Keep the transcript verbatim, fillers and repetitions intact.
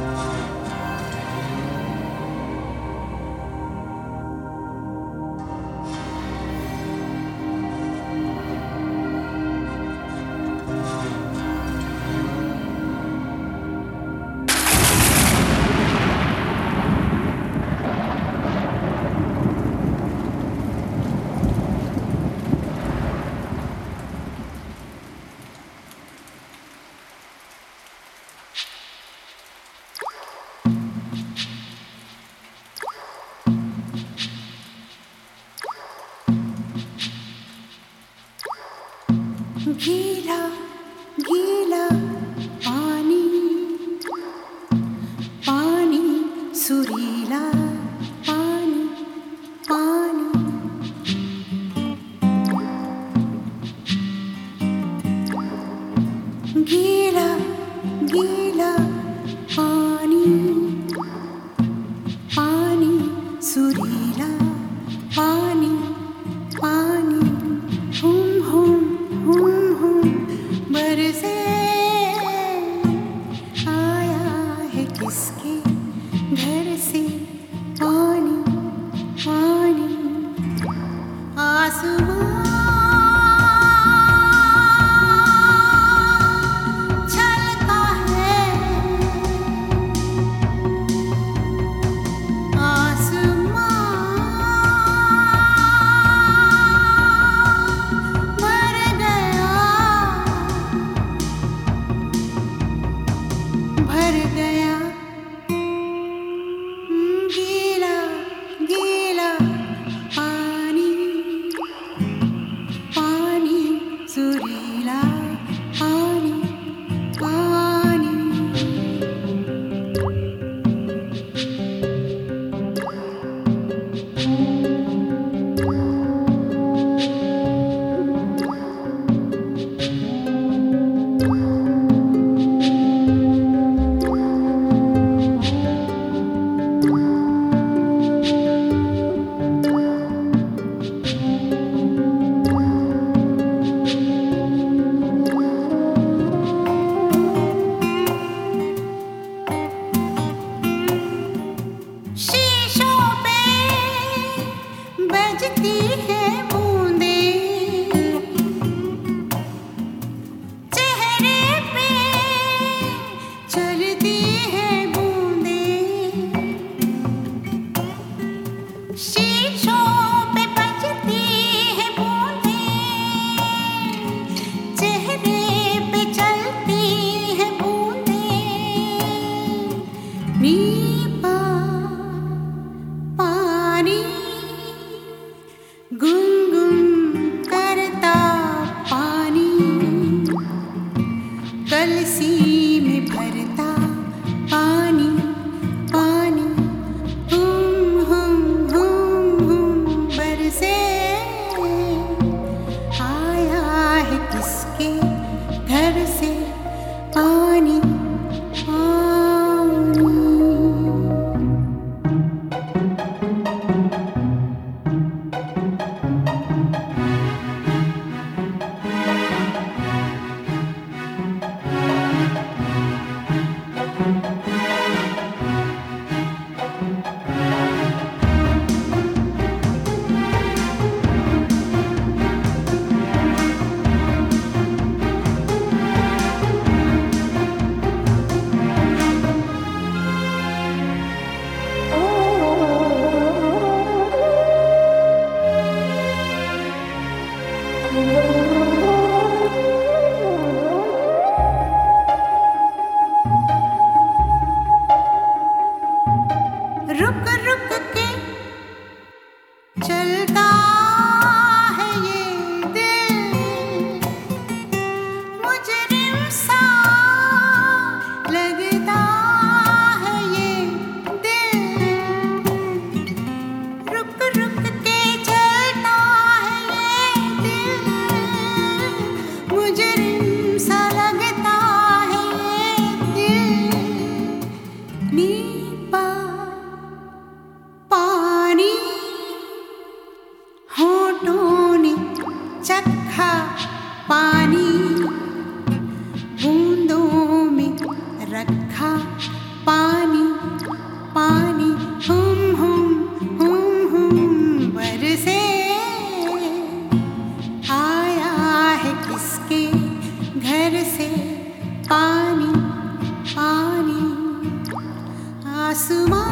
गीला गीला पानी, पानी सुरीला पानी, पानी गीला गीला पानी, पानी सुरीला पानी, पानी हुम हुम हुम हुम बरसे आया है किसके घर से पानी, पानी आसमां छलका है, आसमां भर गया, भर गया गीला गीला पानी, पानी सुरीला पानी, पानी शीशों पे बजती है बूंदें, चेहरे पे चलती है बूंदें, शीशों पे बजती है बूंदें, चेहरे पे चलती है बूंदें, नीपा पानी गुनगुन करता पानी, कलसी में भरता पानी, पानी हुम हुम हुम हुम बरसे आया है किसके घर से पानी, पानी रुक रुक के चलता है ये दिल, मुजरिम सा लगता है ये दिल, रुक रुक के चलता है ये दिल, मुजरिम सा लगता है ये दिल, नीपा पानी होठों ने चखा पानी, बूंदों में रखा पानी। पानी पानी आसमां